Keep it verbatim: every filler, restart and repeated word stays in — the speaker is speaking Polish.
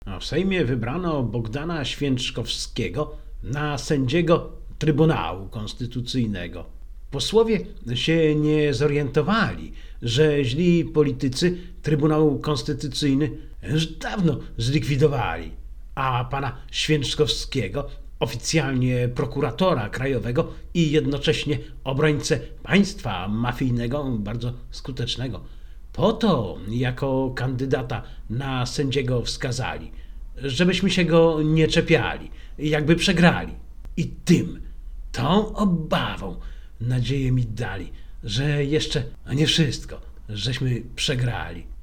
A w Sejmie wybrano Bogdana Święczkowskiego na sędziego Trybunału Konstytucyjnego. Posłowie się nie zorientowali, że źli politycy Trybunał Konstytucyjny już dawno zlikwidowali, a pana Święczkowskiego, oficjalnie prokuratora krajowego i jednocześnie obrońcę państwa mafijnego, bardzo skutecznego, po to jako kandydata na sędziego wskazali, żebyśmy się go nie czepiali, jakby przegrali. I tym, tą obawą nadzieję mi dali, że jeszcze nie wszystko, żeśmy przegrali.